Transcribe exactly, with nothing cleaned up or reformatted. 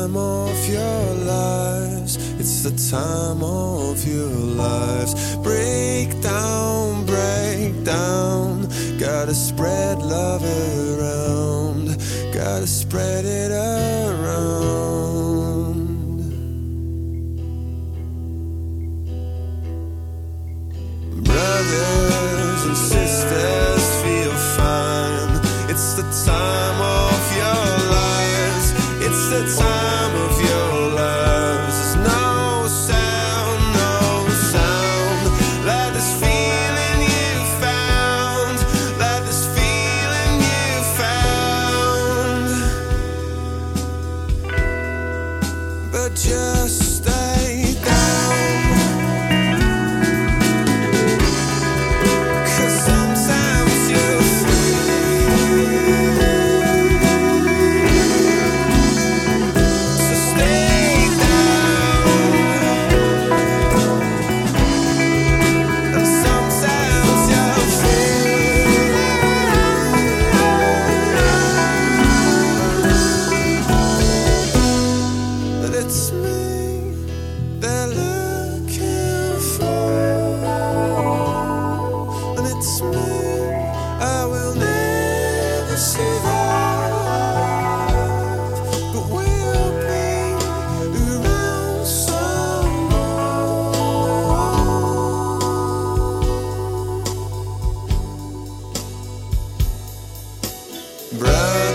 time of your lives. It's the time of your lives. Break down, break down. Gotta spread love around. Gotta spread it around. Brothers and sisters, feel fine. It's the time of your lives. It's the time of your lives. There's no sound, no sound like this feeling you found, like this feeling you found. But just stay down. It's me they're looking for, and it's me I will never survive, but we'll be around some more. Bright